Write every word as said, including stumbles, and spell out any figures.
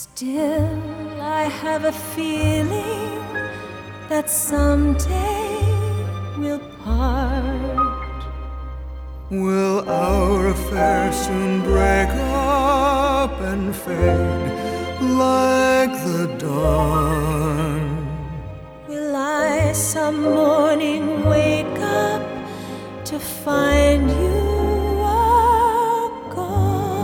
Still, I have a feeling that someday we'll part. Will our affair soon break up and fade like the dawn? Will I some morning wake up to find you